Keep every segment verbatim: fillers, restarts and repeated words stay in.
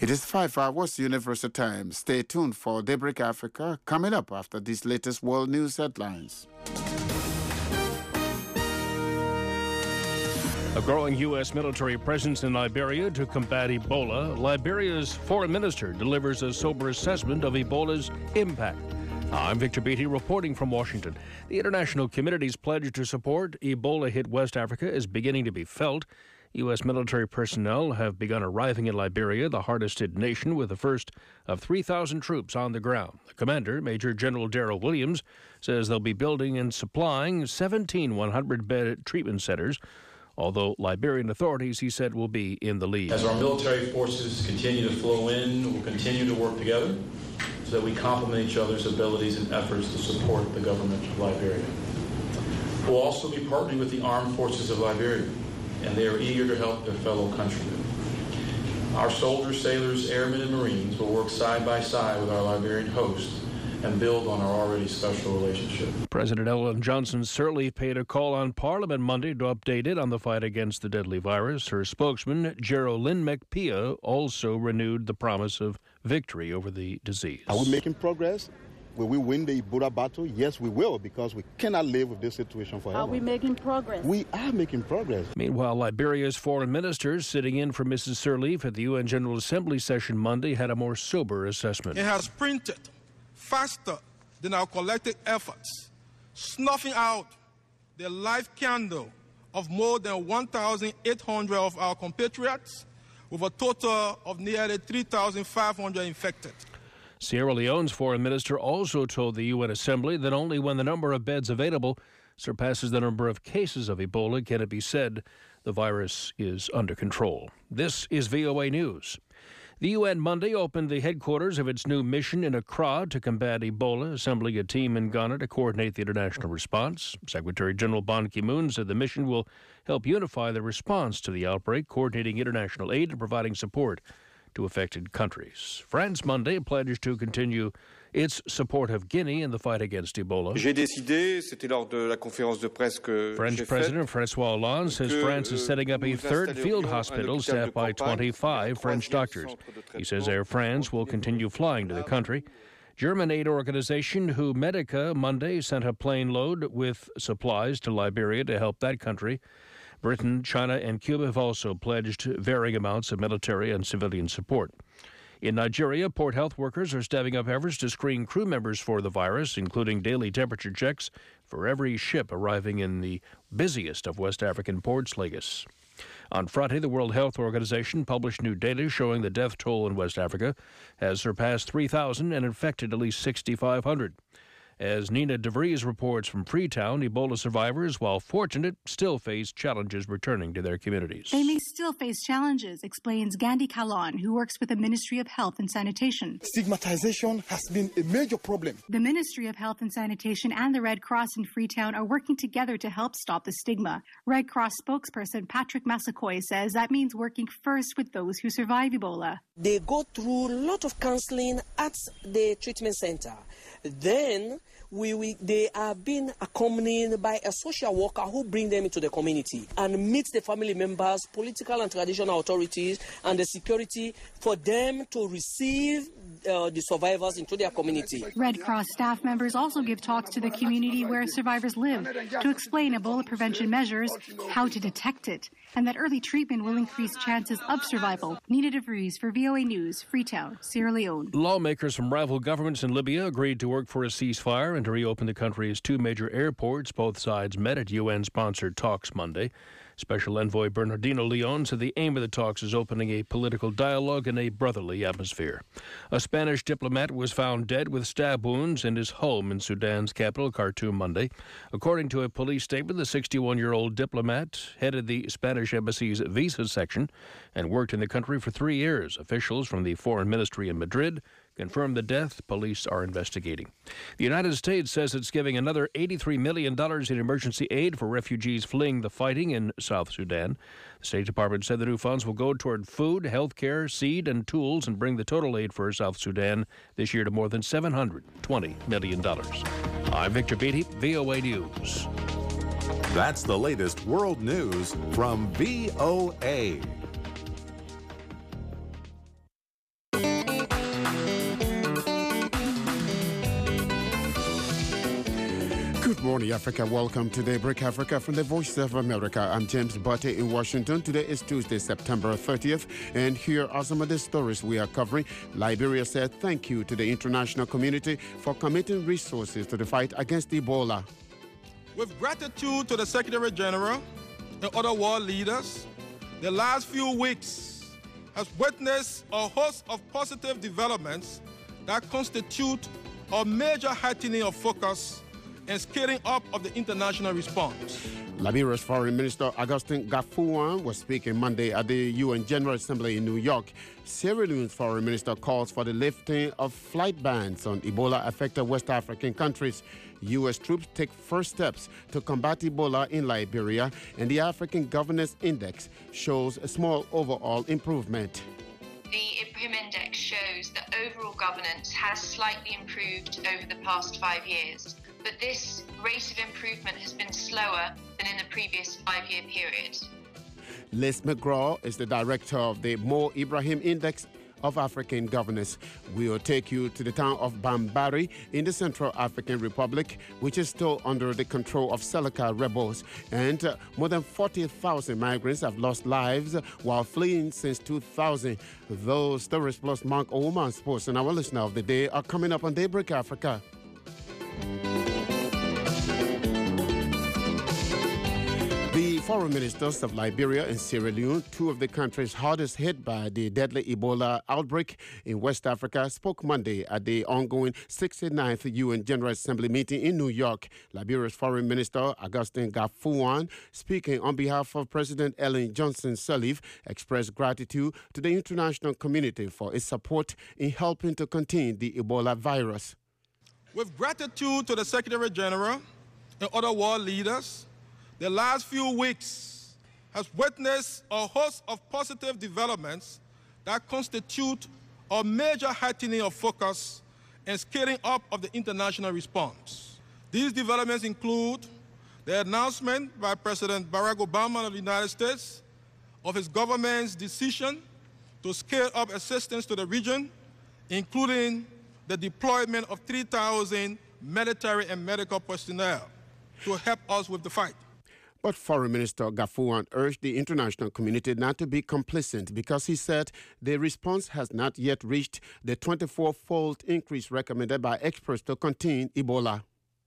It is five hours Universal Time. Stay tuned for Daybreak Africa coming up after these latest world news headlines. A growing U S military presence in Liberia to combat Ebola. Liberia's foreign minister delivers a sober assessment of Ebola's impact. I'm Victor Beatty reporting from Washington. The international community's pledge to support Ebola-hit West Africa is beginning to be felt. U S military personnel have begun arriving in Liberia, the hardest-hit nation, with the first of three thousand troops on the ground. The commander, Major General Darrell Williams, says they'll be building and supplying seventeen one hundred bed treatment centers, although Liberian authorities, he said, will be in the lead. As our military forces continue to flow in, we'll continue to work together so that we complement each other's abilities and efforts to support the government of Liberia. We'll also be partnering with the armed forces of Liberia, and they are eager to help their fellow countrymen. Our soldiers, sailors, airmen, and Marines will work side by side with our Liberian hosts and build on our already special relationship. President Ellen Johnson Sirleaf paid a call on Parliament Monday to update it on the fight against the deadly virus. Her spokesman, Geraldine McPhia, also renewed the promise of victory over the disease. Are we making progress? Will we win the Ebola battle? Yes, we will, because we cannot live with this situation forever. Are we making progress? We are making progress. Meanwhile, Liberia's foreign ministers sitting in for Missus Sirleaf at the U N General Assembly session Monday had a more sober assessment. It has sprinted faster than our collective efforts, snuffing out the life candle of more than one thousand eight hundred of our compatriots, with a total of nearly three thousand five hundred infected. Sierra Leone's foreign minister also told the U N Assembly that only when the number of beds available surpasses the number of cases of Ebola can it be said the virus is under control. This is V O A News. The U N Monday opened the headquarters of its new mission in Accra to combat Ebola, assembling a team in Ghana to coordinate the international response. Secretary General Ban Ki-moon said the mission will help unify the response to the outbreak, coordinating international aid and providing support to affected countries. France Monday pledged to continue its support of Guinea in the fight against Ebola. J'ai décidé, c'était lors de la conférence de presse que French j'ai President faite, François Hollande says France is setting up a third field hospital staffed by twenty-five French doctors. He says Air France will continue flying to the country. German aid organization Humedica Monday sent a plane load with supplies to Liberia to help that country. Britain, China, and Cuba have also pledged varying amounts of military and civilian support. In Nigeria, port health workers are stepping up efforts to screen crew members for the virus, including daily temperature checks for every ship arriving in the busiest of West African ports, Lagos. On Friday, the World Health Organization published new data showing the death toll in West Africa has surpassed three thousand and infected at least six thousand five hundred. As Nina DeVries reports from Freetown, Ebola survivors, while fortunate, still face challenges returning to their communities. They may still face challenges, explains Gandhi Kalan, who works with the Ministry of Health and Sanitation. Stigmatization has been a major problem. The Ministry of Health and Sanitation and the Red Cross in Freetown are working together to help stop the stigma. Red Cross spokesperson Patrick Massakoy says that means working first with those who survive Ebola. They go through a lot of counseling at the treatment center. Then we, we, they are being accompanied by a social worker who bring them into the community and meet the family members, political and traditional authorities, and the security for them to receive uh, the survivors into their community. Red Cross staff members also give talks to the community where survivors live to explain Ebola prevention measures, how to detect it, and that early treatment will increase chances of survival. Nina DeVries for V O A News, Freetown, Sierra Leone. Lawmakers from rival governments in Libya agreed to work for a ceasefire and to reopen the country's two major airports. Both sides met at U N-sponsored talks Monday. Special Envoy Bernardino Leon said the aim of the talks is opening a political dialogue in a brotherly atmosphere. A Spanish diplomat was found dead with stab wounds in his home in Sudan's capital, Khartoum, Monday. According to a police statement, the sixty-one-year-old diplomat headed the Spanish embassy's visa section and worked in the country for three years. Officials from the Foreign Ministry in Madrid confirmed the death. Police are investigating. The United States says it's giving another eighty-three million dollars in emergency aid for refugees fleeing the fighting in South Sudan. The State Department said the new funds will go toward food, health care, seed, and tools and bring the total aid for South Sudan this year to more than seven hundred twenty million dollars. I'm Victor Beatty, V O A News. That's the latest world news from V O A. morning, Africa. Welcome to Daybreak Africa from the Voice of America. I'm James Butte in Washington. Today is Tuesday, September thirtieth, and here are some of the stories we are covering. Liberia said thank you to the international community for committing resources to the fight against Ebola. With gratitude to the Secretary General and other world leaders, the last few weeks has witnessed a host of positive developments that constitute a major heightening of focus and scaling up of the international response. Liberia's Foreign Minister Augustin Gafuan was speaking Monday at the U N General Assembly in New York. Sierra Leone's Foreign Minister calls for the lifting of flight bans on Ebola-affected West African countries. U S troops take first steps to combat Ebola in Liberia, and the African Governance Index shows a small overall improvement. The Ibrahim Index shows that overall governance has slightly improved over the past five years, but this rate of improvement has been slower than in the previous five-year period. Liz McGraw is the director of the Mo Ibrahim Index of African Governance. We will take you to the town of Bambari in the Central African Republic, which is still under the control of Seleka rebels. And uh, more than forty thousand migrants have lost lives while fleeing since two thousand. Those stories plus Mark Oman Sports and our listener of the day are coming up on Daybreak Africa. The foreign ministers of Liberia and Sierra Leone, two of the countries hardest hit by the deadly Ebola outbreak in West Africa, spoke Monday at the ongoing sixty-ninth U N General Assembly meeting in New York. Liberia's Foreign Minister Augustin Gafuan, speaking on behalf of President Ellen Johnson Sirleaf, expressed gratitude to the international community for its support in helping to contain the Ebola virus. With gratitude to the Secretary General and other world leaders, the last few weeks has witnessed a host of positive developments that constitute a major heightening of focus and scaling up of the international response. These developments include the announcement by President Barack Obama of the United States of his government's decision to scale up assistance to the region, including the deployment of three thousand military and medical personnel to help us with the fight. But Foreign Minister Gafuan urged the international community not to be complacent because he said the response has not yet reached the twenty-four-fold increase recommended by experts to contain Ebola.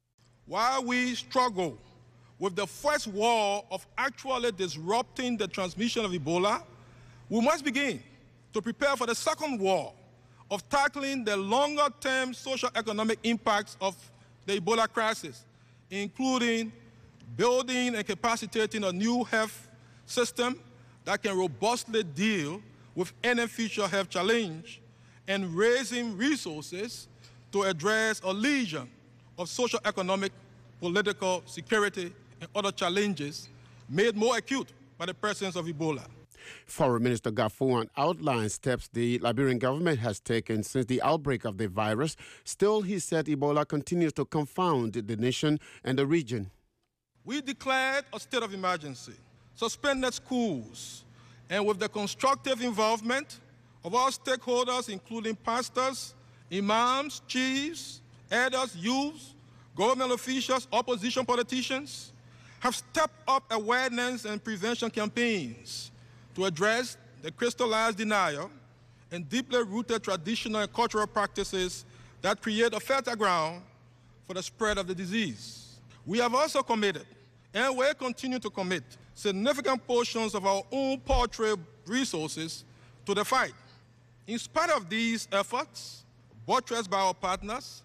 While we struggle with the first war of actually disrupting the transmission of Ebola, we must begin to prepare for the second war of tackling the longer-term socio-economic impacts of the Ebola crisis, including building and capacitating a new health system that can robustly deal with any future health challenge, and raising resources to address a legion of socio-economic, political, security, and other challenges made more acute by the presence of Ebola. Foreign Minister Gafuan outlined steps the Liberian government has taken since the outbreak of the virus. Still, he said Ebola continues to confound the nation and the region. We declared a state of emergency, suspended schools, and with the constructive involvement of all stakeholders, including pastors, imams, chiefs, elders, youths, government officials, opposition politicians, have stepped up awareness and prevention campaigns to address the crystallized denial and deeply rooted traditional and cultural practices that create a fertile ground for the spread of the disease. We have also committed, and will continue to commit, significant portions of our own paltry resources to the fight. In spite of these efforts, buttressed by our partners,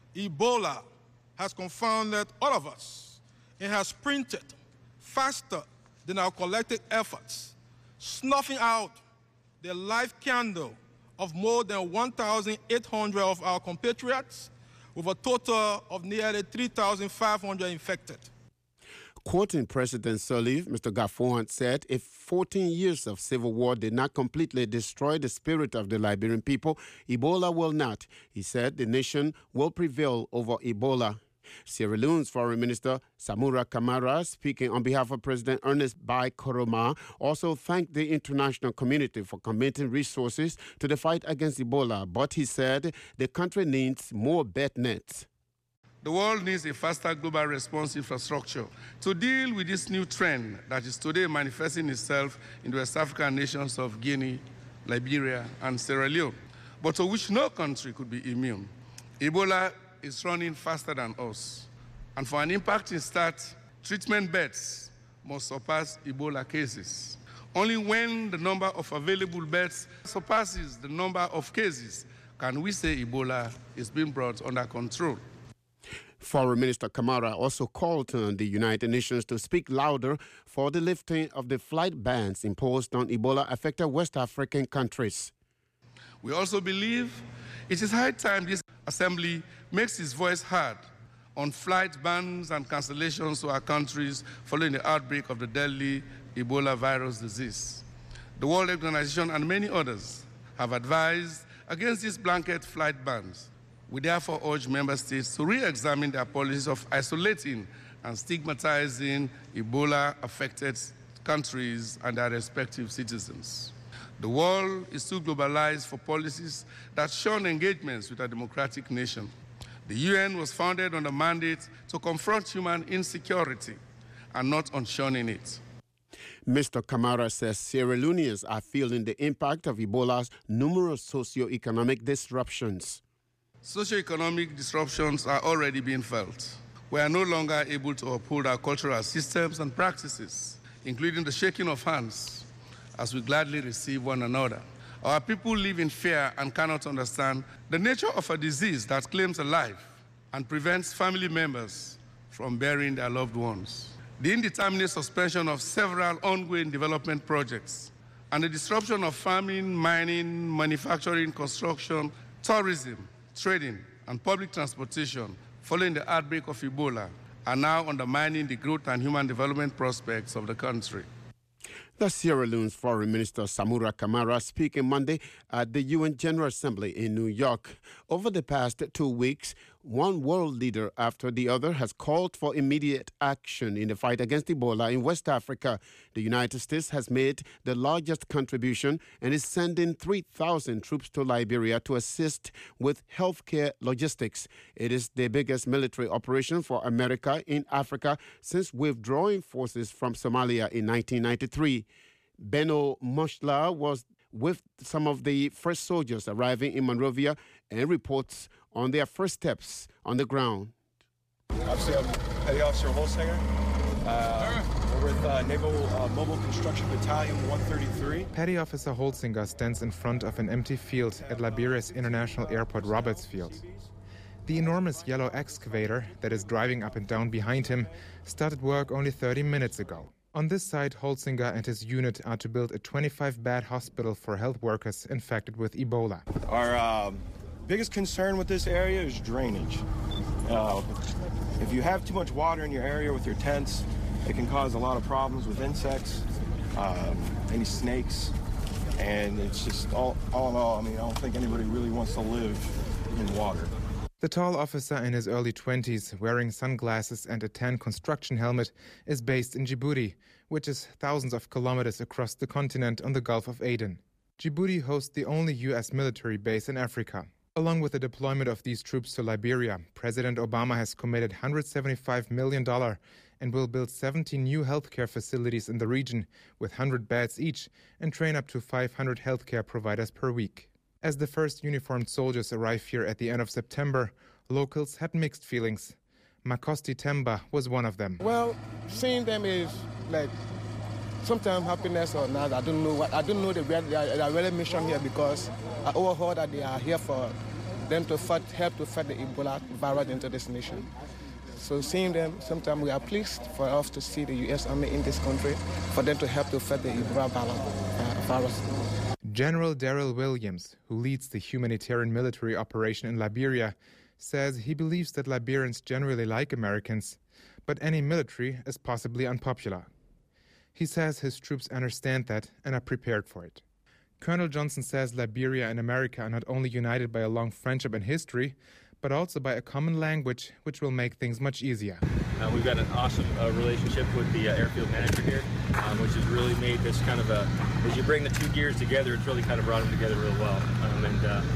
Ebola has confounded all of us and has sprinted faster than our collective efforts, snuffing out the life candle of more than one thousand eight hundred of our compatriots, with a total of nearly three thousand five hundred infected. Quoting President Sirleaf, Mister Gafuan said if fourteen years of civil war did not completely destroy the spirit of the Liberian people, Ebola will not. He said the nation will prevail over Ebola. Sierra Leone's Foreign Minister Samura Kamara, speaking on behalf of President Ernest Bai Koroma, also thanked the international community for committing resources to the fight against Ebola, but he said the country needs more bed nets. The world needs a faster global response infrastructure to deal with this new trend that is today manifesting itself in the West African nations of Guinea, Liberia, and Sierra Leone, but to which no country could be immune. Ebola is running faster than us, and for an impacting start, treatment beds must surpass Ebola cases. Only when the number of available beds surpasses the number of cases can we say Ebola is being brought under control. Foreign Minister Kamara also called on the United Nations to speak louder for the lifting of the flight bans imposed on Ebola-affected West African countries. We also believe it is high time this Assembly makes its voice heard on flight bans and cancellations to our countries following the outbreak of the deadly Ebola virus disease. The World Health Organization and many others have advised against these blanket flight bans. We therefore urge member states to re-examine their policies of isolating and stigmatizing Ebola-affected countries and their respective citizens. The world is too globalized for policies that shun engagements with a democratic nation. The U N was founded on a mandate to confront human insecurity and not on shunning it. Mister Kamara says Sierra Leoneans are feeling the impact of Ebola's numerous socio-economic disruptions. Socio-economic disruptions are already being felt. We are no longer able to uphold our cultural systems and practices, including the shaking of hands, as we gladly receive one another. Our people live in fear and cannot understand the nature of a disease that claims a life and prevents family members from burying their loved ones. The indeterminate suspension of several ongoing development projects and the disruption of farming, mining, manufacturing, construction, tourism, trading, and public transportation following the outbreak of Ebola are now undermining the growth and human development prospects of the country. That's Sierra Leone's Foreign Minister Samura Kamara speaking Monday at the U N General Assembly in New York. Over the past two weeks, one world leader after the other has called for immediate action in the fight against Ebola in West Africa. The United States has made the largest contribution and is sending three thousand troops to Liberia to assist with healthcare logistics. It is the biggest military operation for America in Africa since withdrawing forces from Somalia in nineteen ninety-three. Benno Moshla was with some of the first soldiers arriving in Monrovia and reports on their first steps on the ground. Obviously, I'm Petty Officer Holsinger. Uh, we're with uh, Naval uh, Mobile Construction Battalion one thirty-three. Petty Officer Holsinger stands in front of an empty field at Liberia's International Airport Roberts Field. The enormous yellow excavator that is driving up and down behind him started work only thirty minutes ago. On this site, Holsinger and his unit are to build a twenty-five bed hospital for health workers infected with Ebola. Our uh, biggest concern with this area is drainage. Uh, if you have too much water in your area with your tents, it can cause a lot of problems with insects, um, any snakes, and it's just all, all in all, I mean, I don't think anybody really wants to live in water. The tall officer in his early twenties, wearing sunglasses and a tan construction helmet, is based in Djibouti, which is thousands of kilometers across the continent on the Gulf of Aden. Djibouti hosts the only U S military base in Africa. Along with the deployment of these troops to Liberia, President Obama has committed one hundred seventy-five million dollars and will build seventy new healthcare facilities in the region with one hundred beds each and train up to five hundred healthcare providers per week. As the first uniformed soldiers arrive here at the end of September, locals had mixed feelings. Makosti Temba was one of them. Well, seeing them is like sometimes happiness or not. I don't know what I don't know the real the real mission here because I overheard that they are here for them to fight, help to fight the Ebola virus into this nation. So seeing them, sometimes we are pleased for us to see the U S Army in this country for them to help to fight the Ebola virus. General Daryl Williams, who leads the humanitarian military operation in Liberia, says he believes that Liberians generally like Americans, but any military is possibly unpopular. He says his troops understand that and are prepared for it. Colonel Johnson says Liberia and America are not only united by a long friendship and history, but also by a common language, which will make things much easier. Uh, we've got an awesome uh, relationship with the uh, airfield manager here, um, which has really made this kind of a, as you bring the two gears together, it's really kind of brought them together real well. Um, and, uh, and so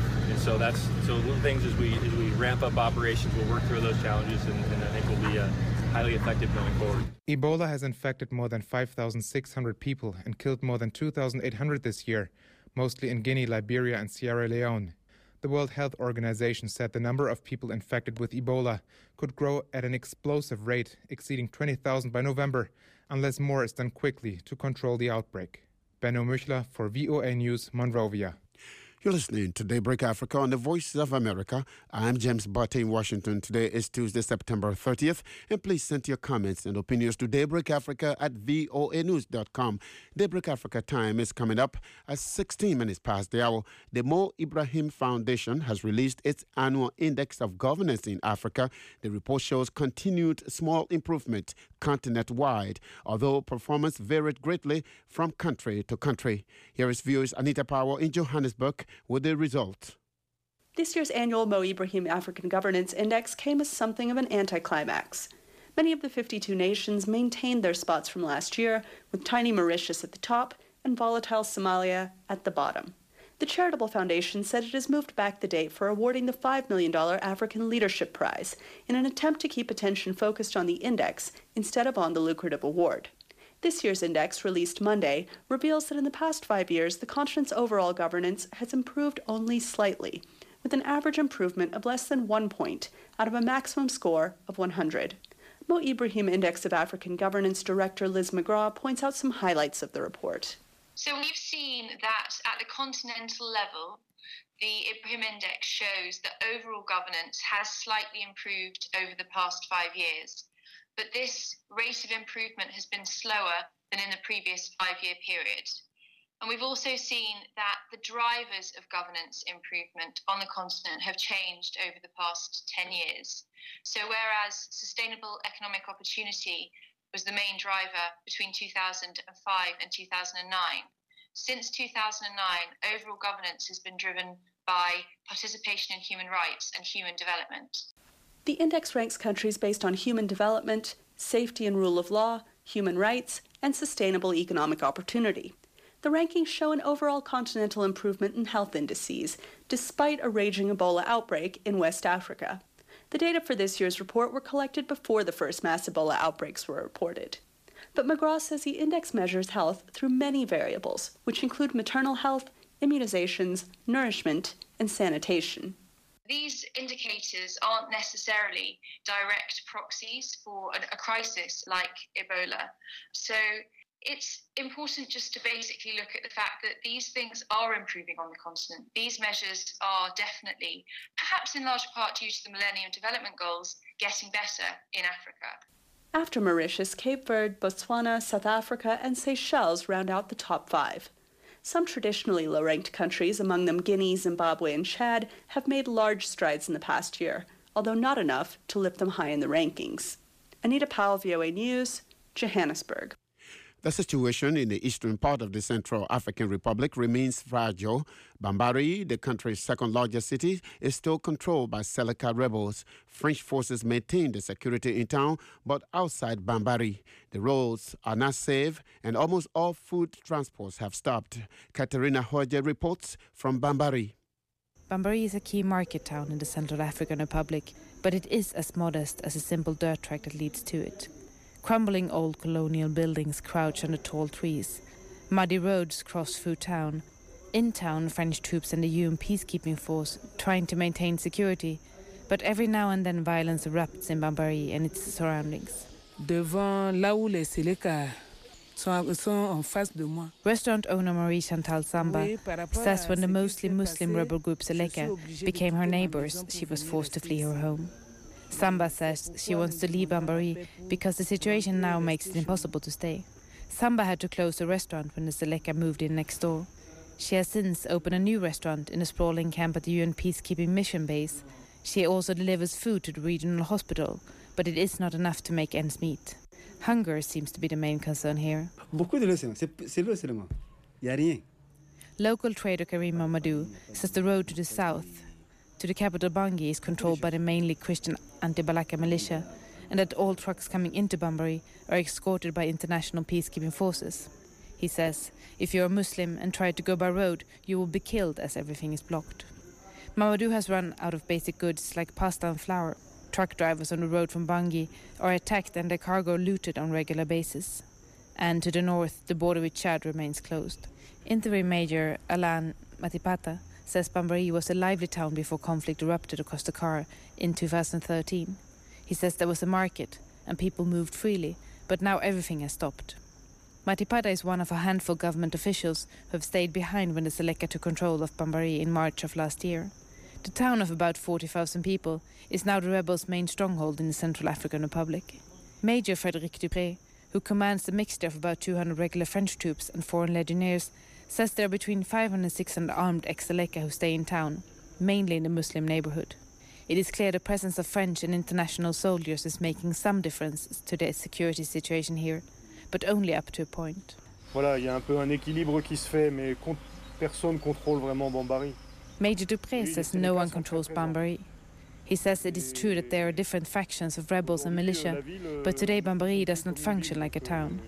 so that's so little things as we as we ramp up operations, we'll work through those challenges, and, and I think we'll be uh, highly effective going forward. Ebola has infected more than five thousand six hundred people and killed more than two thousand eight hundred this year, mostly in Guinea, Liberia, and Sierra Leone. The World Health Organization said the number of people infected with Ebola could grow at an explosive rate, exceeding twenty thousand by November, unless more is done quickly to control the outbreak. Benno Müchler for V O A News, Monrovia. You're listening to Daybreak Africa on the Voice of America. I'm James Barty in Washington. Today is Tuesday, September thirtieth. And please send your comments and opinions to Daybreak Africa at voa news dot com. Daybreak Africa time is coming up at sixteen minutes past the hour. The Mo Ibrahim Foundation has released its annual Index of Governance in Africa. The report shows continued small improvement continent-wide, although performance varied greatly from country to country. Here is V O A's Anita Power in Johannesburg with the result. This year's annual Mo Ibrahim African Governance Index came as something of an anticlimax. Many of the fifty-two nations maintained their spots from last year, with tiny Mauritius at the top and volatile Somalia at the bottom. The charitable foundation said it has moved back the date for awarding the five million dollars African Leadership Prize in an attempt to keep attention focused on the index instead of on the lucrative award. This year's index, released Monday, reveals that in the past five years, the continent's overall governance has improved only slightly, with an average improvement of less than one point out of a maximum score of one hundred. Mo Ibrahim Index of African Governance Director Liz McGraw points out some highlights of the report. So we've seen that at the continental level, the Ibrahim Index shows that overall governance has slightly improved over the past five years. But this rate of improvement has been slower than in the previous five-year period. And we've also seen that the drivers of governance improvement on the continent have changed over the past ten years. So whereas sustainable economic opportunity was the main driver between two thousand five and two thousand nine, since two thousand nine, overall governance has been driven by participation in human rights and human development. The index ranks countries based on human development, safety and rule of law, human rights, and sustainable economic opportunity. The rankings show an overall continental improvement in health indices, despite a raging Ebola outbreak in West Africa. The data for this year's report were collected before the first mass Ebola outbreaks were reported. But McGraw says the index measures health through many variables, which include maternal health, immunizations, nourishment, and sanitation. These indicators aren't necessarily direct proxies for a, a crisis like Ebola. So it's important just to basically look at the fact that these things are improving on the continent. These measures are definitely, perhaps in large part due to the Millennium Development Goals, getting better in Africa. After Mauritius, Cape Verde, Botswana, South Africa, and Seychelles round out the top five. Some traditionally low-ranked countries, among them Guinea, Zimbabwe, and Chad, have made large strides in the past year, although not enough to lift them high in the rankings. Anita Powell, V O A News, Johannesburg. The situation in the eastern part of the Central African Republic remains fragile. Bambari, the country's second-largest city, is still controlled by Seleka rebels. French forces maintain the security in town, but outside Bambari, the roads are not safe and almost all food transports have stopped. Katerina Hoje reports from Bambari. Bambari is a key market town in the Central African Republic, but it is as modest as a simple dirt track that leads to it. Crumbling old colonial buildings crouch under tall trees. Muddy roads cross through town. In town, French troops and the U N peacekeeping force trying to maintain security, but every now and then violence erupts in Bambari and its surroundings. Devant là où les Seleka sont, sont en face de moi. Restaurant owner Marie Chantal Samba says when the mostly Muslim rebel group Seleka became her neighbors, she was forced to flee her home. Samba says she wants to leave Bambari because the situation now makes it impossible to stay. Samba had to close the restaurant when the Seleka moved in next door. She has since opened a new restaurant in a sprawling camp at the U N peacekeeping mission base. She also delivers food to the regional hospital, but it is not enough to make ends meet. Hunger seems to be the main concern here. Local trader Karim Mamadou says the road to the south, to the capital Bangui, is controlled by the mainly Christian anti-Balaka militia, and that all trucks coming into Bambari are escorted by international peacekeeping forces. He says, if you're a Muslim and try to go by road, you will be killed as everything is blocked. Mamadou has run out of basic goods like pasta and flour. Truck drivers on the road from Bangui are attacked and their cargo looted on regular basis. And to the north, the border with Chad remains closed. Interim Major Alain Matipata says Bambari was a lively town before conflict erupted across the Dakar in two thousand thirteen. He says there was a market and people moved freely, but now everything has stopped. Matipata is one of a handful of government officials who have stayed behind when the Seleka took control of Bambari in March of last year. The town of about forty thousand people is now the rebels' main stronghold in the Central African Republic. Major Frédéric Dupré, who commands a mixture of about two hundred regular French troops and foreign legionnaires, says there are between five hundred and six hundred armed ex-Seleka who stay in town, mainly in the Muslim neighborhood. It is clear the presence of French and international soldiers is making some difference to the security situation here, but only up to a point. Voilà, il y a un peu un équilibre qui se fait, mais personne contrôle vraiment Bambari. Major Dupré says no one controls Bambari. He says it is true that there are different factions of rebels and militia, but today Bambari does not function like a town.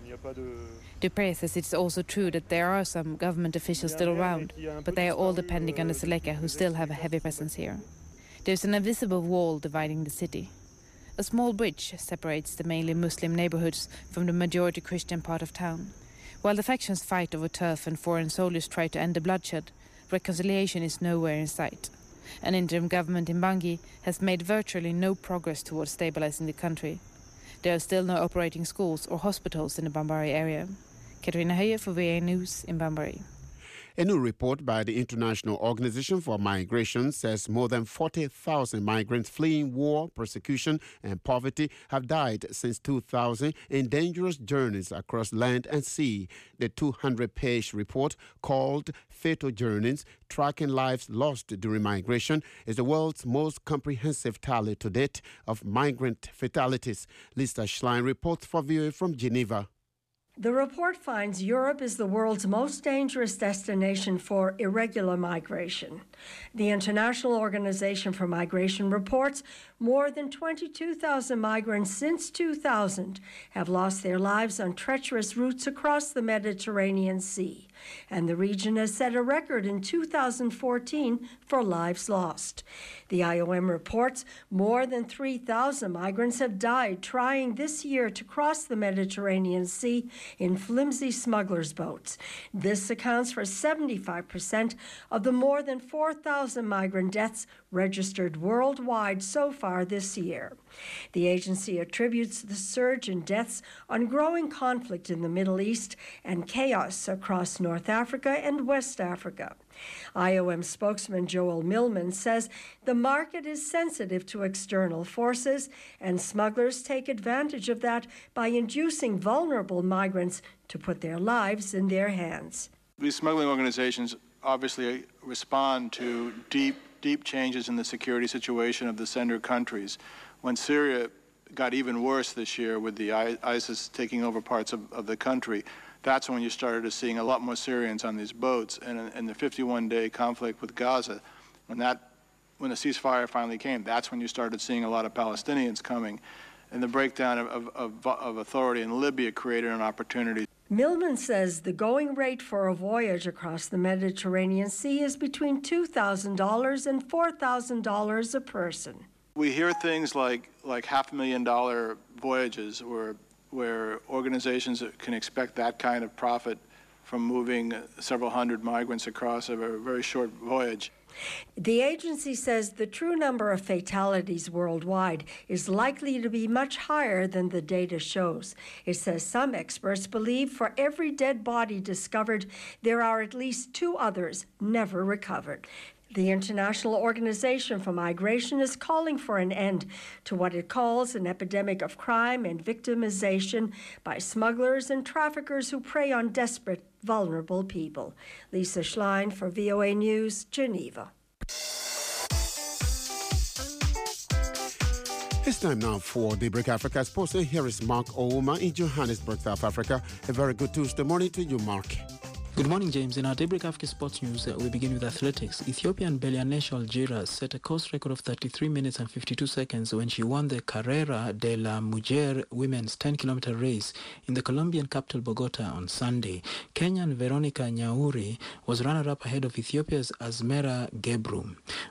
Dupré says it's also true that there are some government officials still around, but they are all depending on the Seleka, who still have a heavy presence here. There's an invisible wall dividing the city. A small bridge separates the mainly Muslim neighborhoods from the majority Christian part of town. While the factions fight over turf and foreign soldiers try to end the bloodshed, reconciliation is nowhere in sight. An interim government in Bangui has made virtually no progress towards stabilizing the country. There are still no operating schools or hospitals in the Bambari area. Katrina Höjer for V A News in Bambari. A new report by the International Organization for Migration says more than forty thousand migrants fleeing war, persecution and poverty have died since two thousand in dangerous journeys across land and sea. The two hundred page report, called Fatal Journeys, Tracking Lives Lost During Migration, is the world's most comprehensive tally to date of migrant fatalities. Lisa Schlein reports for V O A from Geneva. The report finds Europe is the world's most dangerous destination for irregular migration. The International Organization for Migration reports more than twenty-two thousand migrants since two thousand have lost their lives on treacherous routes across the Mediterranean Sea, and the region has set a record in two thousand fourteen for lives lost. The I O M reports more than three thousand migrants have died trying this year to cross the Mediterranean Sea in flimsy smugglers' boats. This accounts for seventy-five percent of the more than four thousand migrant deaths registered worldwide so far this year. The agency attributes the surge in deaths on growing conflict in the Middle East and chaos across North Africa and West Africa. I O M spokesman Joel Millman says the market is sensitive to external forces, and smugglers take advantage of that by inducing vulnerable migrants to put their lives in their hands. These smuggling organizations obviously respond to deep, deep changes in the security situation of the sender countries. When Syria got even worse this year with the ISIS taking over parts of, of the country, that's when you started seeing a lot more Syrians on these boats. And in the fifty-one day conflict with Gaza, when that, when the ceasefire finally came, that's when you started seeing a lot of Palestinians coming. And the breakdown of, of, of authority in Libya created an opportunity. Millman says the going rate for a voyage across the Mediterranean Sea is between two thousand dollars and four thousand dollars a person. We hear things like, like half a million dollar voyages where where organizations can expect that kind of profit from moving several hundred migrants across a very short voyage. The agency says the true number of fatalities worldwide is likely to be much higher than the data shows. It says some experts believe for every dead body discovered, there are at least two others never recovered. The International Organization for Migration is calling for an end to what it calls an epidemic of crime and victimization by smugglers and traffickers who prey on desperate, vulnerable people. Lisa Schlein for V O A News, Geneva. It's time now for Daybreak Africa Sports. Here is Mark Ouma in Johannesburg, South Africa. A very good Tuesday morning to you, Mark. Good morning, James. In our Daybreak Africa Sports News, uh, we begin with athletics. Ethiopian Belianesh Algira set a course record of thirty-three minutes and fifty-two seconds when she won the Carrera de la Mujer women's ten kilometer race in the Colombian capital Bogota on Sunday. Kenyan Veronica Nyauri was runner-up ahead of Ethiopia's Asmera Gebru.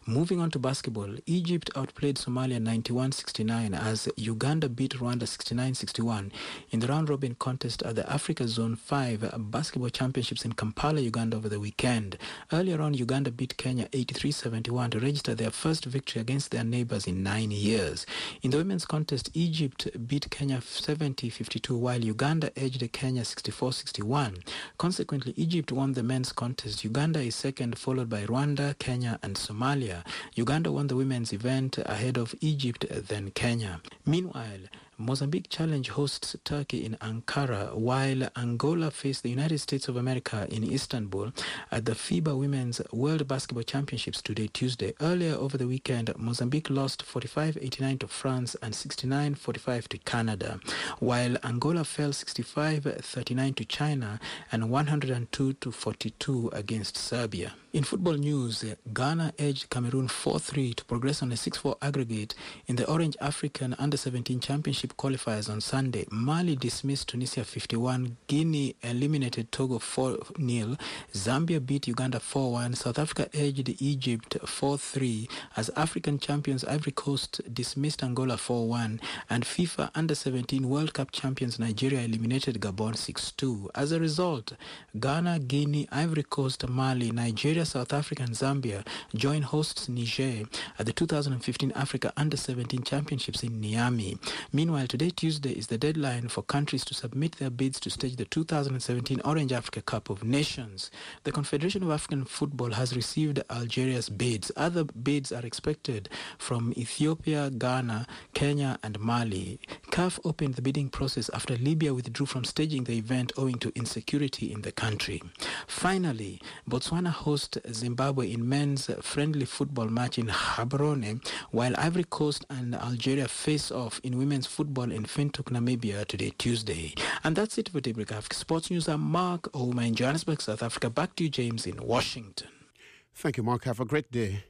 Moving on to basketball, Egypt outplayed Somalia ninety-one sixty-nine as Uganda beat Rwanda sixty-nine sixty-one in the round-robin contest at the Africa Zone five Basketball Championships in Kampala, Uganda over the weekend. Earlier on, Uganda beat Kenya eighty-three seventy-one to register their first victory against their neighbors in nine years. In the women's contest, Egypt beat Kenya seventy fifty-two while Uganda edged Kenya sixty-four sixty-one. Consequently, Egypt won the men's contest. Uganda is second, followed by Rwanda, Kenya and Somalia. Uganda won the women's event ahead of Egypt, then Kenya. Meanwhile, Mozambique Challenge hosts Turkey in Ankara, while Angola face the United States of America in Istanbul at the FIBA Women's World Basketball Championships today, Tuesday. Earlier over the weekend, Mozambique lost forty-five eighty-nine to France and sixty-nine forty-five to Canada, while Angola fell sixty-five thirty-nine to China and one hundred two to forty-two against Serbia. In football news, Ghana edged Cameroon four three to progress on a six four aggregate in the Orange African under seventeen Championship qualifiers on Sunday. Mali dismissed Tunisia fifty-one, Guinea eliminated Togo four nil, Zambia beat Uganda four one, South Africa edged Egypt four three, as African champions Ivory Coast dismissed Angola four one, and FIFA under seventeen World Cup champions Nigeria eliminated Gabon six two. As a result, Ghana, Guinea, Ivory Coast, Mali, Nigeria, South Africa and Zambia join hosts Niger at the two thousand fifteen Africa under seventeen Championships in Niamey. Meanwhile, today, Tuesday, is the deadline for countries to submit their bids to stage the two thousand seventeen Orange Africa Cup of Nations. The Confederation of African Football has received Algeria's bids. Other bids are expected from Ethiopia, Ghana, Kenya and Mali. C A F opened the bidding process after Libya withdrew from staging the event owing to insecurity in the country. Finally, Botswana hosts Zimbabwe in men's friendly football match in Gaborone, while Ivory Coast and Algeria face off in women's football in Windhoek, Namibia today, Tuesday. And that's it for Daybreak Africa Sports News. I'm Mark Ouma in Johannesburg, South Africa. Back to you, James, in Washington. Thank you, Mark. Have a great day.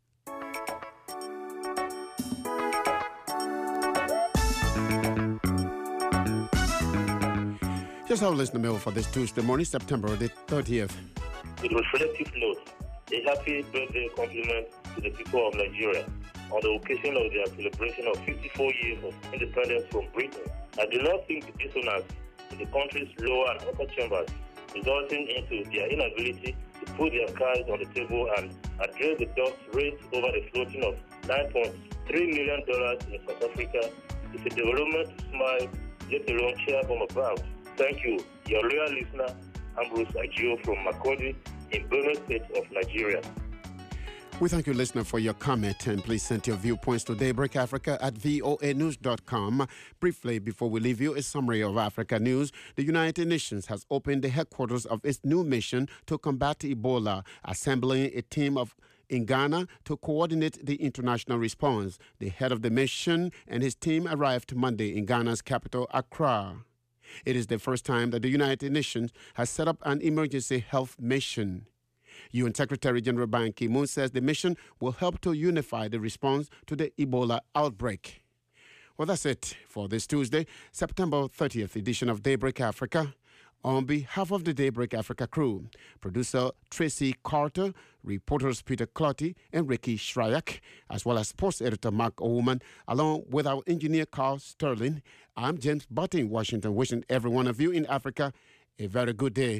Here's our listener mail for this Tuesday morning, September the thirtieth. With reflective note, a happy birthday compliment to the people of Nigeria on the occasion of their celebration of fifty-four years of independence from Britain. I do not think the dissonance in the country's lower and upper chambers, resulting into their inability to put their cards on the table and address the dust raised over the floating of nine point three million dollars in South Africa, is a development to smile, let alone cheer from above. Thank you, your loyal listener, Ambrose Ajo from Makurdi in Benue State of Nigeria. We thank you, listener, for your comment, and please send your viewpoints to Daybreak Africa at voa news dot com. Briefly, before we leave you, a summary of Africa news. The United Nations has opened the headquarters of its new mission to combat Ebola, assembling a team of in Ghana to coordinate the international response. The head of the mission and his team arrived Monday in Ghana's capital, Accra. It is the first time that the United Nations has set up an emergency health mission. U N Secretary General Ban Ki-moon says the mission will help to unify the response to the Ebola outbreak. Well, that's it for this Tuesday, September thirtieth edition of Daybreak Africa. On behalf of the Daybreak Africa crew, producer Tracy Carter, reporters Peter Clotty and Ricky Shryak, as well as sports editor Mark Oman, along with our engineer Carl Sterling, I'm James Butty in Washington, wishing every one of you in Africa a very good day.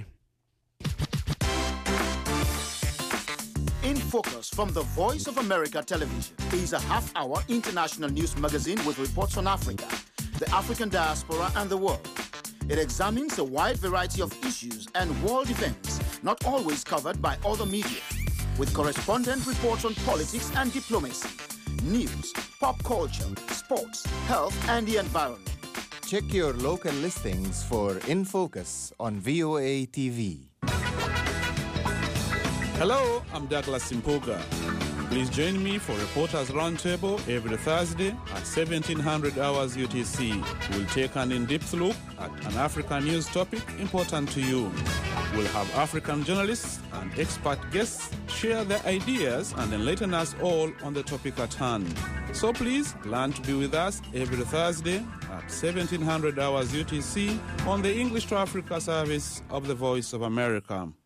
In Focus from the Voice of America Television is a half-hour international news magazine with reports on Africa, the African diaspora, and the world. It examines a wide variety of issues and world events not always covered by other media, with correspondent reports on politics and diplomacy, news, pop culture, sports, health, and the environment. Check your local listings for In Focus on V O A T V. Hello, I'm Douglas Simpoga. Please join me for Reporters Roundtable every Thursday at seventeen hundred hours U T C. We'll take an in-depth look at an African news topic important to you. We'll have African journalists and expert guests share their ideas and enlighten us all on the topic at hand. So please plan to be with us every Thursday at seventeen hundred hours U T C on the English to Africa service of the Voice of America.